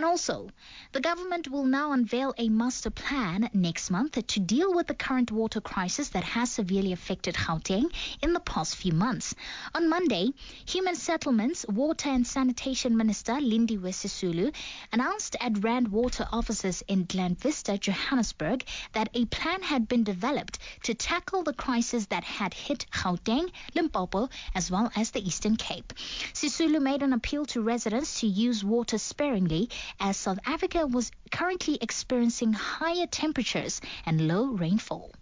And also, the government will now unveil a master plan next month to deal with the current water crisis that has severely affected Gauteng in the past few months. On Monday, Human Settlements, Water and Sanitation Minister Lindiwe Sisulu announced at Rand Water offices in Glen Vista, Johannesburg, that a plan had been developed to tackle the crisis that had hit Gauteng, Limpopo, as well as the Eastern Cape. Sisulu made an appeal to residents to use water sparingly as South Africa was currently experiencing higher temperatures and low rainfall.